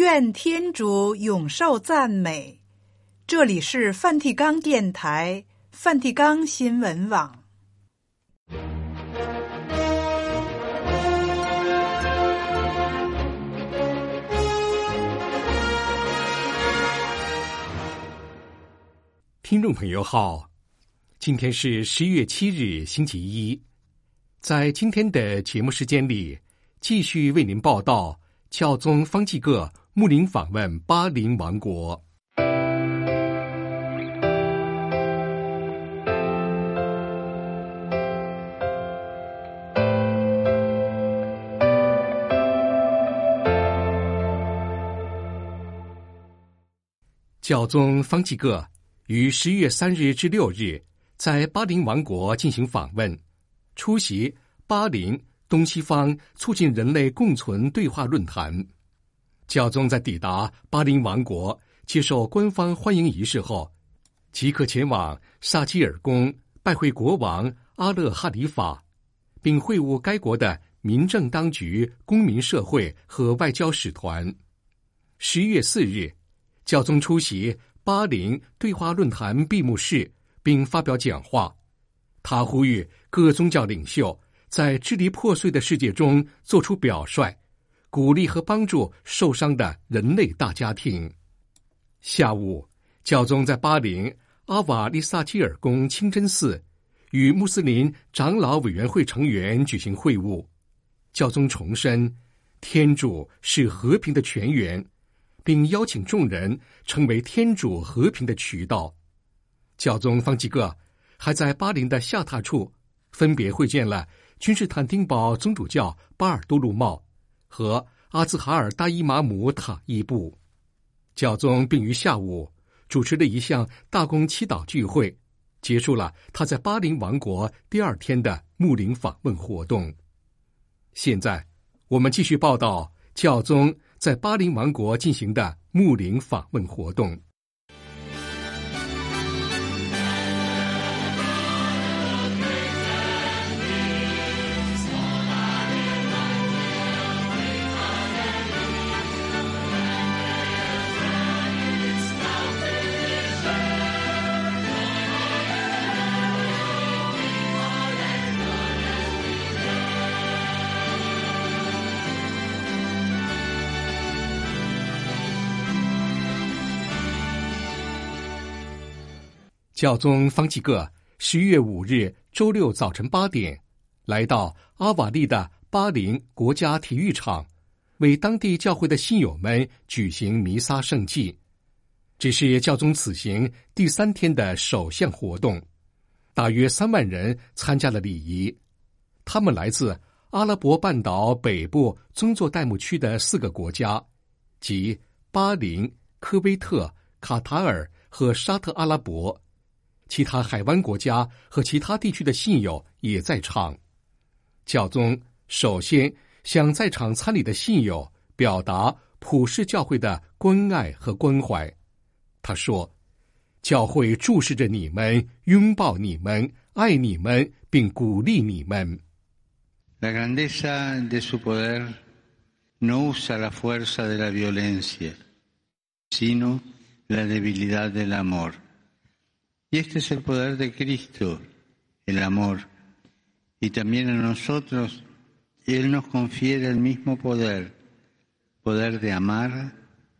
愿天主永受赞美。这里是梵蒂冈电台、梵蒂冈新闻网。 听众朋友好，今天是11月7日星期一。在今天的节目时间里，继续为您报道教宗方济各牧灵访问巴林王国。教宗方济各于11月3日至6日在巴林王国进行访问，出席巴林东西方促进人类共存对话论坛。教宗在抵达巴林王国接受官方欢迎仪式后，即刻前往萨基尔宫拜会国王阿勒哈里法，并会晤该国的民政当局、公民社会和外交使团。11月4日，教宗出席巴林对话论坛闭幕式，并发表讲话。他呼吁各宗教领袖在支离破碎的世界中做出表率，鼓励和帮助受伤的人类大家庭。下午，教宗在巴林阿瓦利萨基尔宫清真寺与穆斯林长老委员会成员举行会晤。教宗重申，天主是和平的泉源，并邀请众人成为天主和平的渠道。教宗方济各还在巴林的下榻处分别会见了君士坦丁堡宗主教巴尔多禄茂和阿兹哈尔大伊玛姆塔伊布。教宗并于下午主持了一项大公祈祷聚会，结束了他在巴林王国第2天的牧灵访问活动。现在我们继续报道教宗在巴林王国进行的牧灵访问活动。教宗方济各11月5日周六早晨8点，来到阿瓦利的巴林国家体育场，为当地教会的信友们举行弥撒圣祭。这是教宗此行第3天的首项活动，大约3万人参加了礼仪。他们来自阿拉伯半岛北部宗座代牧区的4个国家，即巴林、科威特、卡塔尔和沙特阿拉伯。其他海湾国家和其他地区的信友也在场。教宗首先向在场参礼的信友表达普世教会的关爱和关怀。他说，教会注视着你们，拥抱你们，爱你们，并鼓励你们。 La grandeza de su poder no usa la fuerza de la violencia, sino la debilidad del amor.Y este es el poder de Cristo, el amor. Y también a nosotros, Él nos confiere el mismo poder, poder de amar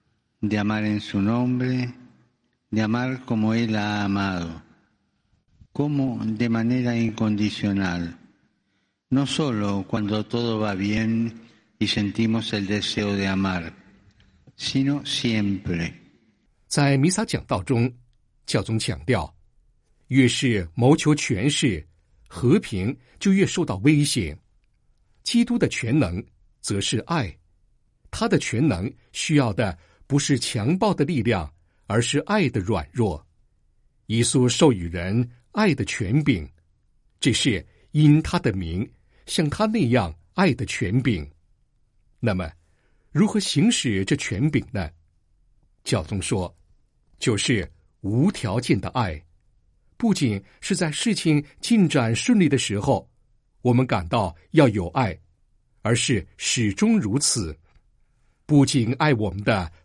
en su nombre, de amar como Él ha amado, como de manera incondicional, no solo cuando todo va bien y sentimos el deseo de amar, sino siempre. 在弥撒讲道中，教宗强调，越是谋求权势、和平，就越受到威胁。基督的全能则是爱，他的全能需要的不是强暴的力量，而是爱的软弱。耶稣授予人爱的权柄，这是因他的名，像他那样爱的权柄。那么，如何行使这权柄呢？教宗说，就是无条件的爱。不仅是在事情进展顺利的时候，我们感到要有爱，而是始终如此。不仅爱我们的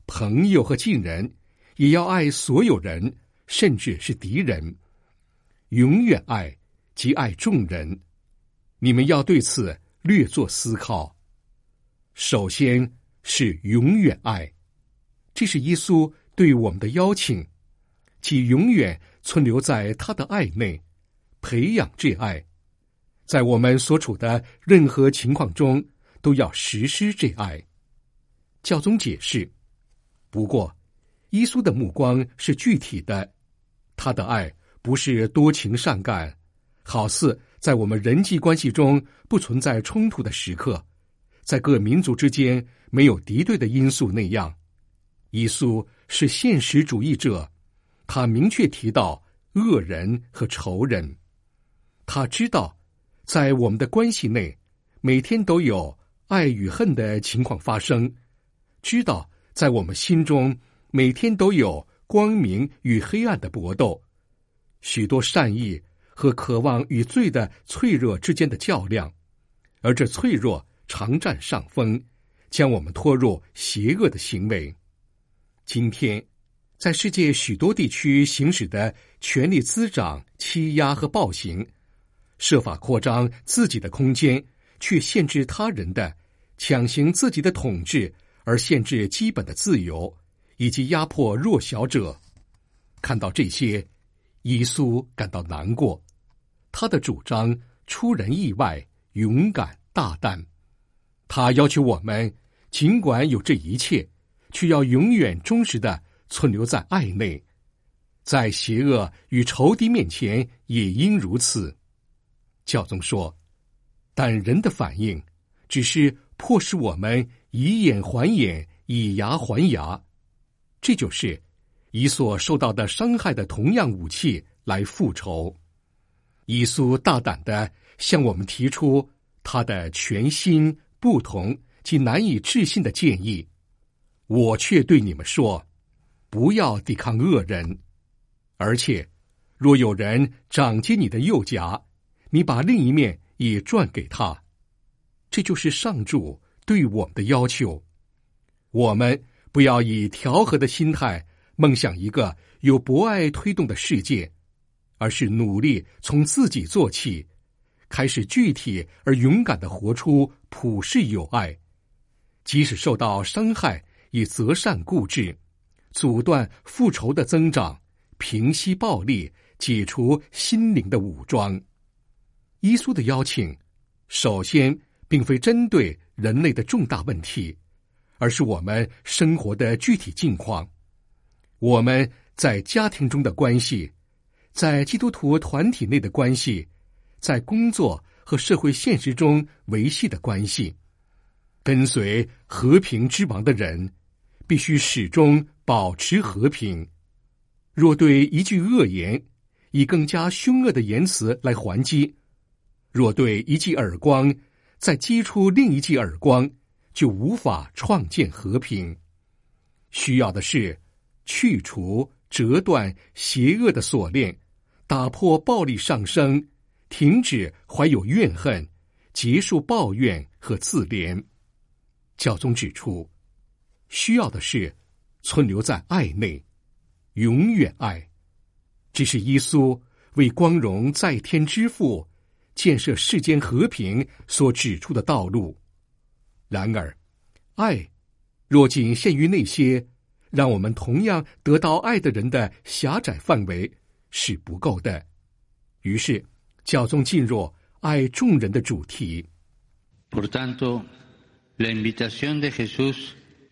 朋友和近人，也要爱所有人，甚至是敌人。永远爱，即爱众人。你们要对此略作思考。首先是永远爱，这是耶稣对我们的邀请，即永远存留在他的爱内，培养这爱，在我们所处的任何情况中都要实施这爱。教宗解释，不过耶稣的目光是具体的，他的爱不是多情善感，好似在我们人际关系中不存在冲突的时刻，在各民族之间没有敌对的因素那样。耶稣是现实主义者，他明确提到恶人和仇人。他知道在我们的关系内每天都有爱与恨的情况发生，知道在我们心中每天都有光明与黑暗的搏斗，许多善意和渴望与罪的脆弱之间的较量，而这脆弱常占上风，将我们拖入邪恶的行为。今天在世界许多地区行使的权力滋长、欺压和暴行，设法扩张自己的空间，却限制他人的，强行自己的统治，而限制基本的自由，以及压迫弱小者。看到这些，耶稣感到难过。他的主张出人意外，勇敢大胆。他要求我们，尽管有这一切，却要永远忠实地存留在爱内，在邪恶与仇敌面前也应如此。教宗说，但人的反应只是迫使我们以眼还眼，以牙还牙，这就是以所受到的伤害的同样武器来复仇。耶稣大胆地向我们提出他的全新、不同及难以置信的建议。我却对你们说，不要抵抗恶人，而且若有人掌击你的右颊，你把另一面也转给他。这就是上主对我们的要求。我们不要以调和的心态梦想一个有博爱推动的世界，而是努力从自己做起，开始具体而勇敢地活出普世友爱，即使受到伤害，以择善固执，阻断复仇的增长，平息暴力，解除心灵的武装。耶稣的邀请，首先并非针对人类的重大问题，而是我们生活的具体境况。我们在家庭中的关系，在基督徒团体内的关系，在工作和社会现实中维系的关系。跟随和平之王的人，必须始终保持和平。若对一句恶言，以更加凶恶的言辞来还击；若对一记耳光，再击出另一记耳光，就无法创建和平。需要的是去除、折断邪恶的锁链，打破暴力上升，停止怀有怨恨，结束抱怨和自怜。教宗指出，需要的是存留在爱内，永远爱。这是耶稣为光荣在天之父建设世间和平所指出的道路。然而，爱若仅限于那些让我们同样得到爱的人的狭窄范围，是不够的。于是，教宗进入爱众人的主题。 Por tanto, la invitación de Jesús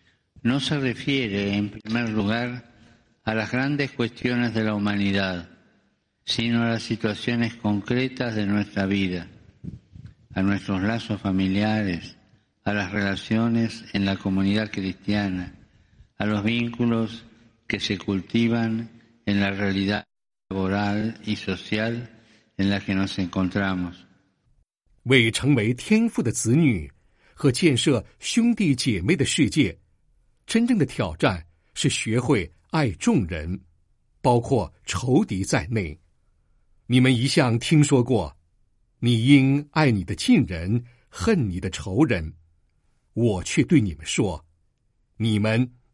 no se refiere, en primer lugar, a las grandes cuestiones de la humanidad, sino a las situaciones concretas de nuestra vida, a nuestros lazos familiares, a las relaciones en la comunidad cristiana, a los vínculos que se cultivan en la realidad laboral y social en la que nos encontramos. 为成为天父的子女和建设兄弟姐妹的世界，真正的挑战是学会爱众人，包括仇敌在内。你们一向听说过，你应爱你的近人，恨你的仇人。我却对你们说，你们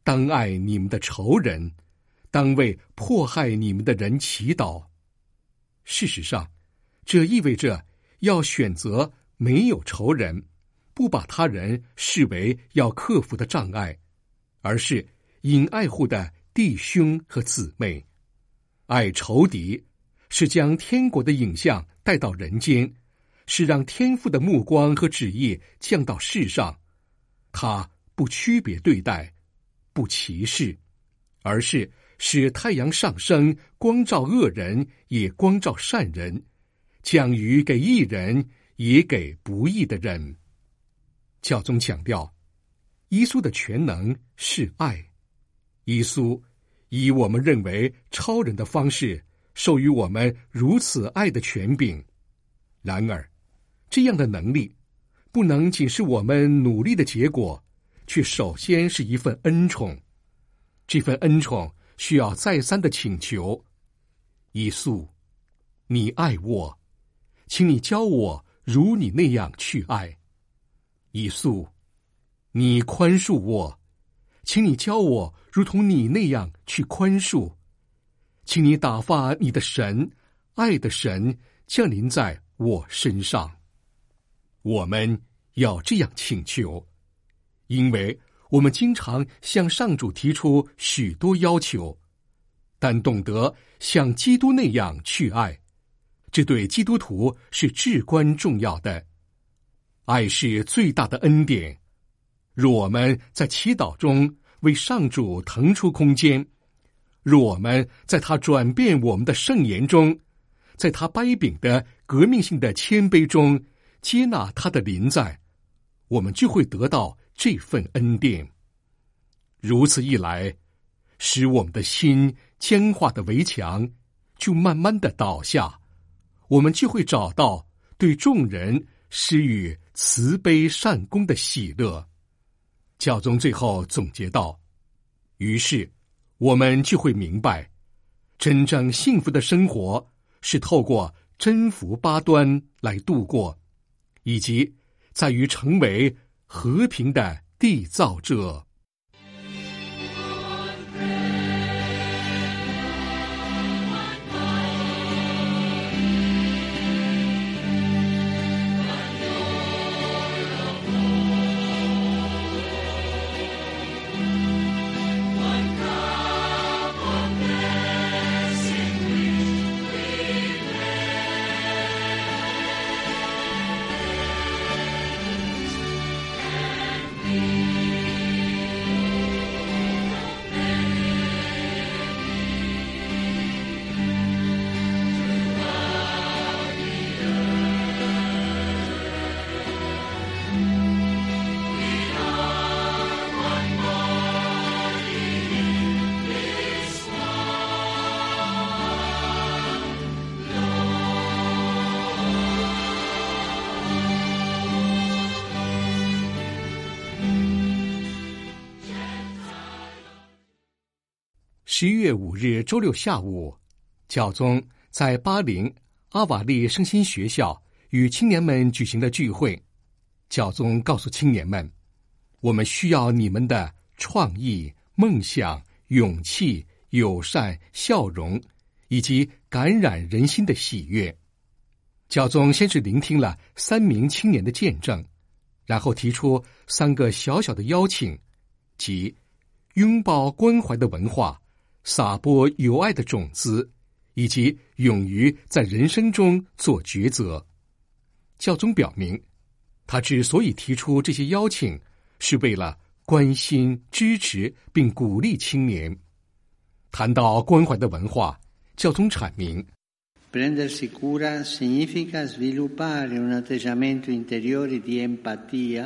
当爱你们的仇人，当为迫害你们的人祈祷。事实上，这意味着要选择没有仇人，不把他人视为要克服的障碍，而是应爱护的弟兄和姊妹。爱仇敌是将天国的影像带到人间，是让天父的目光和旨意降到世上。他不区别对待，不歧视，而是使太阳上升，光照恶人，也光照善人，降雨给义人，也给不义的人。教宗强调，耶稣的全能是爱。耶稣以我们认为超人的方式授予我们如此爱的权柄。然而，这样的能力不能仅是我们努力的结果，却首先是一份恩宠。这份恩宠需要再三的请求：耶稣，你爱我，请你教我如你那样去爱。耶稣，你宽恕我，请你教我如同你那样去宽恕。请你打发你的神，爱的神降临在我身上。我们要这样请求，因为我们经常向上主提出许多要求，但懂得像基督那样去爱，这对基督徒是至关重要的。爱是最大的恩典。若我们在祈祷中为上主腾出空间，若我们在他转变我们的圣言中，在他掰饼的革命性的谦卑中接纳他的临在，我们就会得到这份恩典。如此一来，使我们的心僵化的围墙就慢慢的倒下，我们就会找到对众人施予慈悲善功的喜乐。教宗最后总结道，于是我们就会明白，真正幸福的生活是透过真福八端来度过，以及在于成为和平的缔造者。11月5日周六下午，教宗在巴林阿瓦利圣心学校与青年们举行了聚会。教宗告诉青年们，我们需要你们的创意、梦想、勇气、友善、笑容，以及感染人心的喜悦。教宗先是聆听了3名青年的见证，然后提出3个小小的邀请，即拥抱关怀的文化，撒播友爱的种子，以及勇于在人生中做抉择。教宗表明，他之所以提出这些邀请，是为了关心、支持并鼓励青年。谈到关怀的文化，教宗阐明 ：Prendersi cura significa sviluppare un atteggiamento interiore di empatia,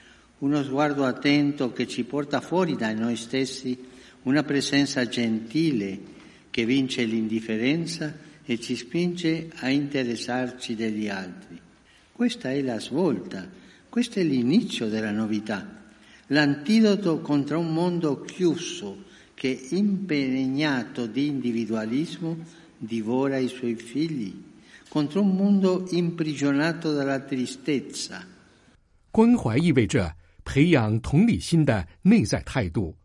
uno sguardo attento che ci porta fuori da noi stessi.Una presenza gentile che vince l'indifferenza e ci spinge a interessarci degli altri. Questa è la svolta, questo è l'inizio della novità, l'antidoto contro un mondo chiuso che, impegnato di individualismo, divora i suoi figli, contro un mondo imprigionato dalla tristezza. 关怀意味着培养同理心的内在态度，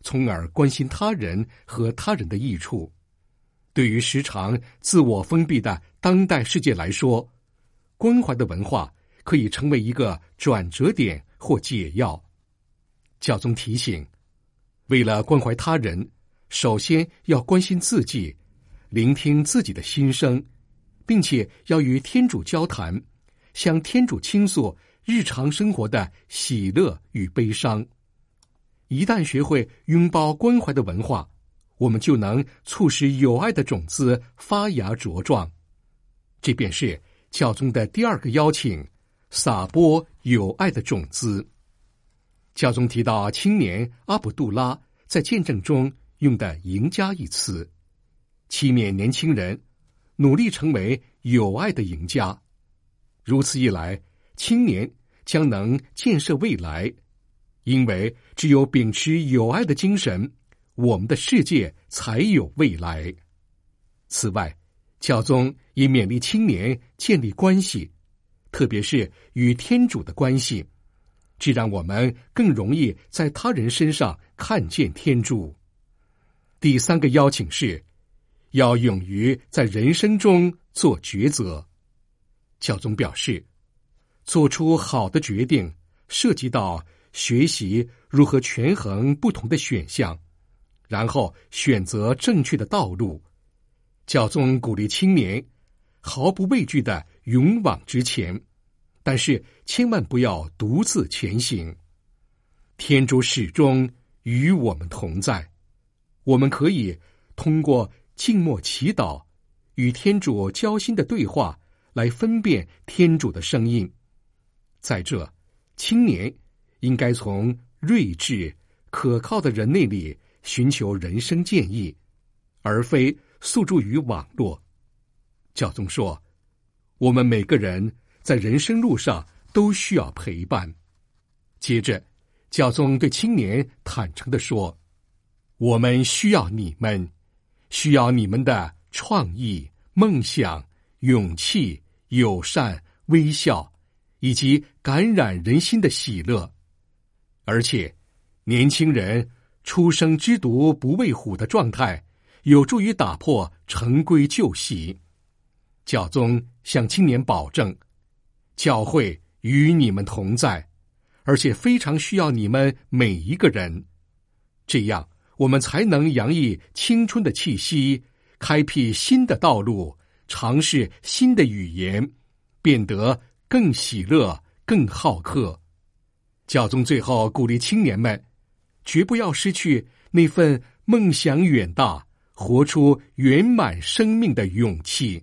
从而关心他人和他人的益处。对于时常自我封闭的当代世界来说，关怀的文化可以成为一个转折点或解药。教宗提醒，为了关怀他人，首先要关心自己，聆听自己的心声，并且要与天主交谈，向天主倾诉日常生活的喜乐与悲伤。一旦学会拥抱关怀的文化，我们就能促使友爱的种子发芽茁壮。这便是教宗的第二个邀请，撒播友爱的种子。教宗提到青年阿卜杜拉在见证中用的赢家一词，期勉年轻人努力成为友爱的赢家。如此一来，青年将能建设未来，因为只有秉持友爱的精神，我们的世界才有未来。此外，教宗也勉励青年建立关系，特别是与天主的关系，这让我们更容易在他人身上看见天主。第三个邀请是，要勇于在人生中做抉择。教宗表示，做出好的决定涉及到学习如何权衡不同的选项，然后选择正确的道路。教宗鼓励青年毫不畏惧地勇往直前，但是千万不要独自前行。天主始终与我们同在，我们可以通过静默祈祷与天主交心的对话来分辨天主的声音。再者，青年应该从睿智可靠的人那里寻求人生建议，而非诉诸于网络。教宗说，我们每个人在人生路上都需要陪伴。接着，教宗对青年坦诚地说，我们需要你们，需要你们的创意、梦想、勇气、友善、微笑，以及感染人心的喜乐。而且，年轻人初生之犊不畏虎的状态，有助于打破陈规旧习。教宗向青年保证，教会与你们同在，而且非常需要你们每一个人。这样，我们才能洋溢青春的气息，开辟新的道路，尝试新的语言，变得更喜乐、更好客。教宗最后鼓励青年们，绝不要失去那份梦想远大、活出圆满生命的勇气。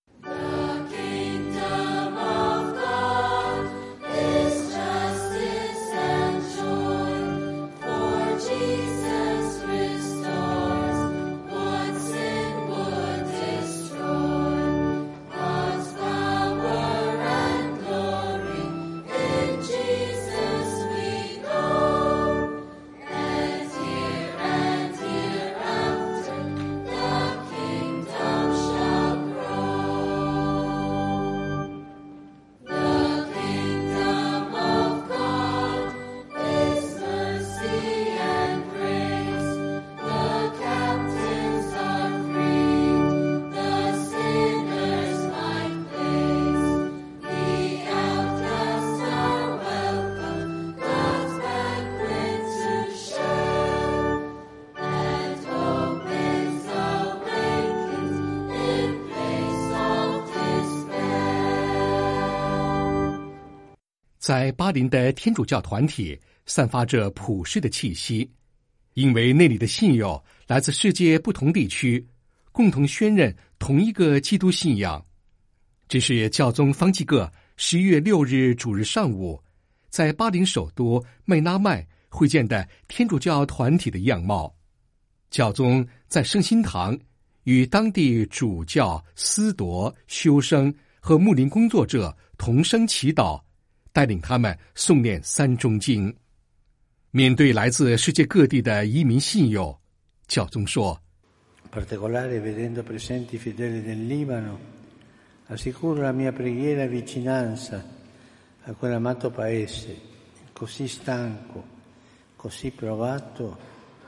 在巴林的天主教团体散发着普世的气息，因为那里的信友来自世界不同地区，共同宣认同一个基督信仰。这是教宗方济各11月6日主日上午在巴林首都麦纳麦会见的天主教团体的样貌。教宗在圣心堂与当地主教、司铎、修生和牧灵工作者同声祈祷，带领他们诵念三中经。面对来自世界各地的移民信友，教宗说， particolare vedendo presenti i fedeli del Libano, assicuro la mia preghiera e vicinanza a quell'amato paese, così stanco, così provato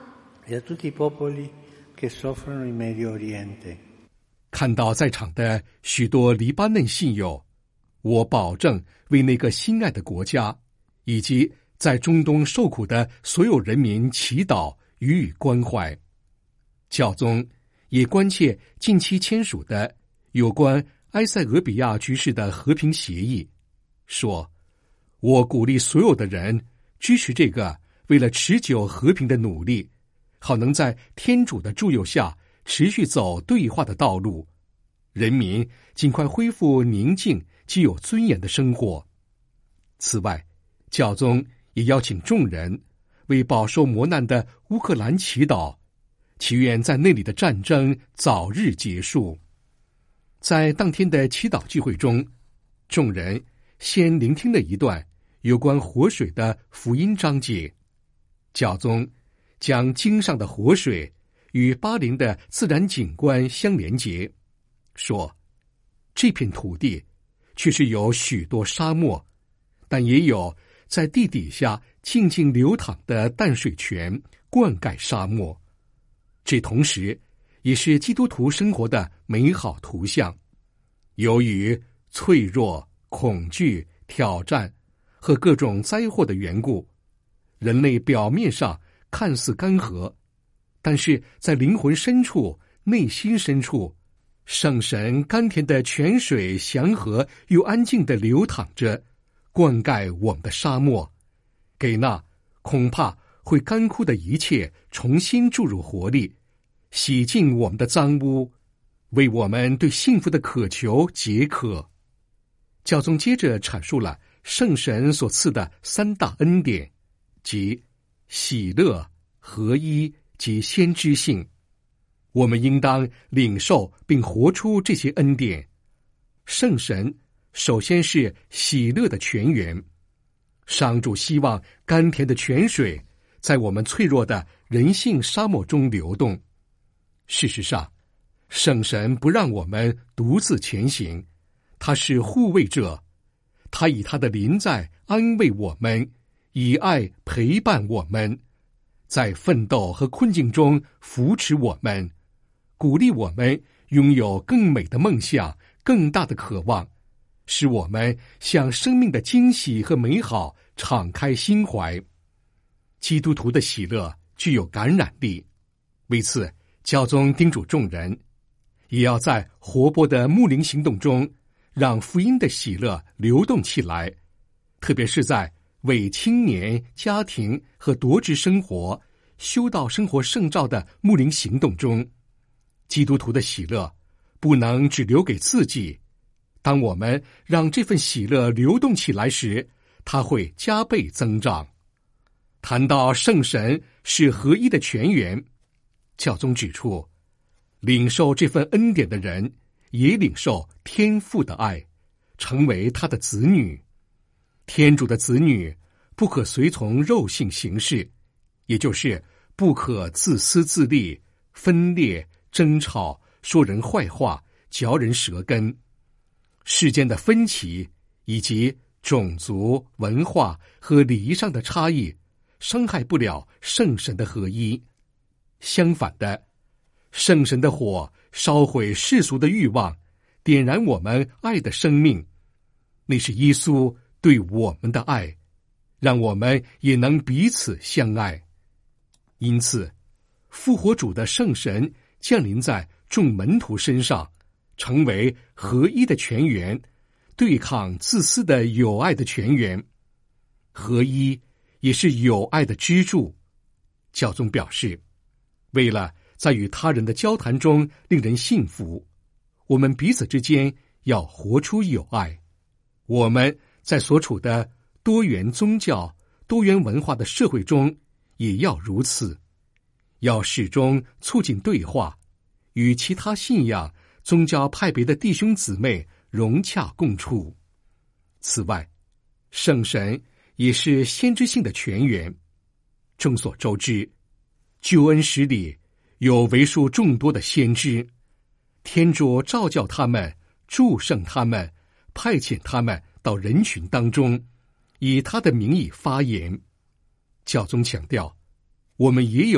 e a tutti i popoli che soffrono in Medio Oriente。 看到在场的许多黎巴嫩信友，我保证为那个心爱的国家以及在中东受苦的所有人民祈祷，予以关怀。教宗也关切近期签署的有关埃塞俄比亚局势的和平协议，说：“我鼓励所有的人支持这个为了持久和平的努力，好能在天主的助佑下持续走对话的道路，人民尽快恢复宁静及有尊严的生活。”此外，教宗也邀请众人为饱受磨难的乌克兰祈祷，祈愿在那里的战争早日结束。在当天的祈祷聚会中，众人先聆听了一段有关活水的福音章节。教宗将经上的活水与巴林的自然景观相连结，说：“这片土地却是有许多沙漠，但也有在地底下静静流淌的淡水泉灌溉沙漠。这同时也是基督徒生活的美好图像。由于脆弱、恐惧、挑战和各种灾祸的缘故，人类表面上看似干涸，但是在灵魂深处、内心深处，圣神甘甜的泉水祥和又安静地流淌着，灌溉我们的沙漠，给那恐怕会干枯的一切重新注入活力，洗净我们的脏污，为我们对幸福的渴求解渴。”教宗接着阐述了圣神所赐的三大恩典，即喜乐、合一及先知性。我们应当领受并活出这些恩典。圣神首先是喜乐的泉源，上主希望甘甜的泉水在我们脆弱的人性沙漠中流动。事实上，圣神不让我们独自前行，他是护卫者，他以他的临在安慰我们，以爱陪伴我们，在奋斗和困境中扶持我们，鼓励我们拥有更美的梦想、更大的渴望，使我们向生命的惊喜和美好敞开心怀。基督徒的喜乐具有感染力，为此教宗叮嘱众人，也要在活泼的牧灵行动中让福音的喜乐流动起来，特别是在为青年、家庭和夺职生活、修道生活圣召的牧灵行动中。基督徒的喜乐不能只留给自己，当我们让这份喜乐流动起来时，它会加倍增长。谈到圣神是合一的泉源，教宗指出，领受这份恩典的人也领受天父的爱，成为他的子女。天主的子女不可随从肉性行事，也就是不可自私自利、分裂、争吵、说人坏话、嚼人舌根。世间的分歧以及种族、文化和礼仪上的差异伤害不了圣神的合一。相反的，圣神的火烧毁世俗的欲望，点燃我们爱的生命，那是耶稣对我们的爱，让我们也能彼此相爱。因此，复活主的圣神降临在众门徒身上，成为合一的泉源，对抗自私的有爱的泉源。合一也是有爱的支柱。教宗表示，为了在与他人的交谈中令人信服，我们彼此之间要活出友爱。我们在所处的多元宗教、多元文化的社会中也要如此，要始终促进对话，与其他信仰、宗教派别的弟兄姊妹融洽共处。此外，圣神也是先知性的泉源。众所周知，救恩史里有为数众多的先知，天主召教他们，祝圣他们，派遣他们到人群当中，以他的名义发言。教宗强调，我们也有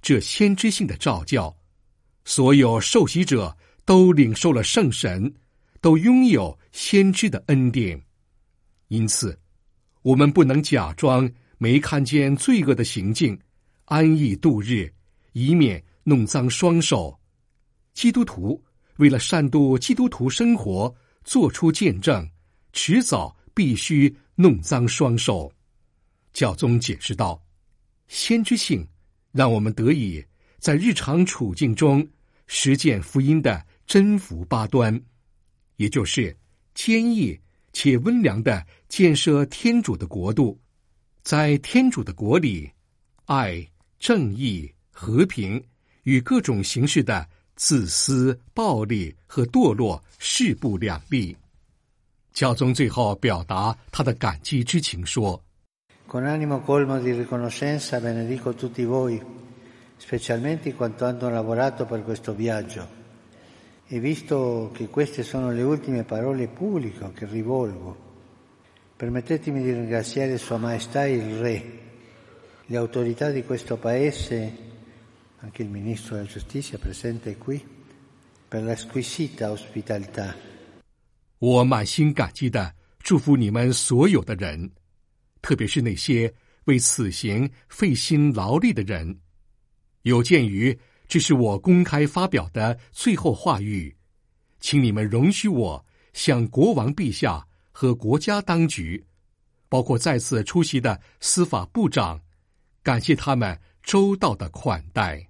这先知性的召教，所有受洗者都领受了圣神，都拥有先知的恩典。因此，我们不能假装没看见罪恶的行径，安逸度日，以免弄脏双手。基督徒为了善度基督徒生活做出见证，迟早必须弄脏双手。教宗解释道，先知性让我们得以在日常处境中实践福音的真福八端，也就是坚毅且温良地建设天主的国度。在天主的国里，爱、正义、和平与各种形式的自私、暴力和堕落势不两立。教宗最后表达他的感激之情说， Con animo colmo di riconoscenza benedico tutti voi, specialmente quanto hanno lavorato per questo viaggio. E visto che queste sono le ultime parole pubbliche che rivolgo, permettetemi di ringraziare Sua Maestà il Re, le autorità di questo Paese, anche il Ministro della Giustizia presente qui, per la squisita ospitalità. 我满心感激地祝福你们所有的人，特别是那些为此行费心劳力的人。有鉴于这是我公开发表的最后话语，请你们容许我向国王陛下和国家当局，包括在此出席的司法部长，感谢他们周到的款待。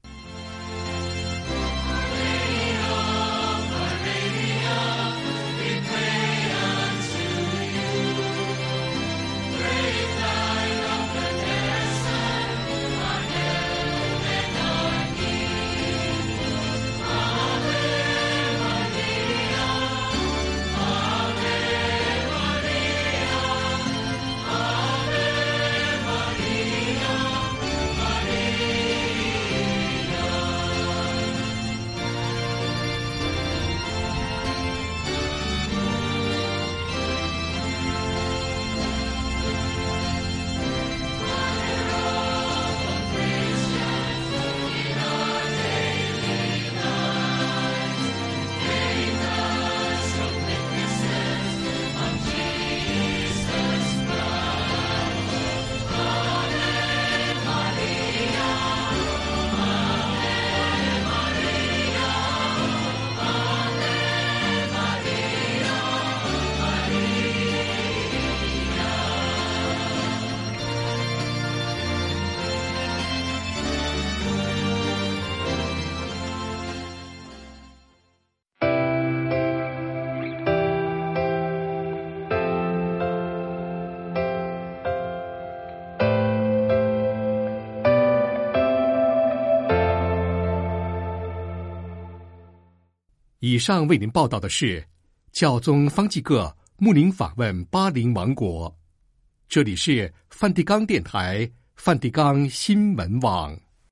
以上为您报道的是教宗方济各牧灵访问巴林王国。这里是梵蒂冈电台梵蒂冈新闻网。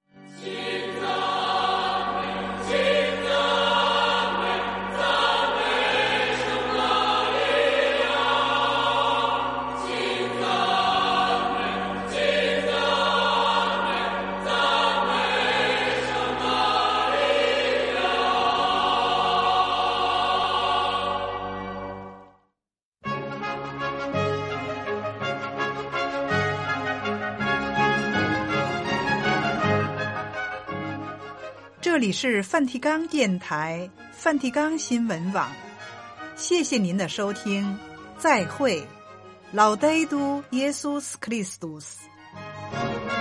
这里是梵蒂冈电台梵蒂冈新闻网，谢谢您的收听，再会。Laudetur Jesus Christus。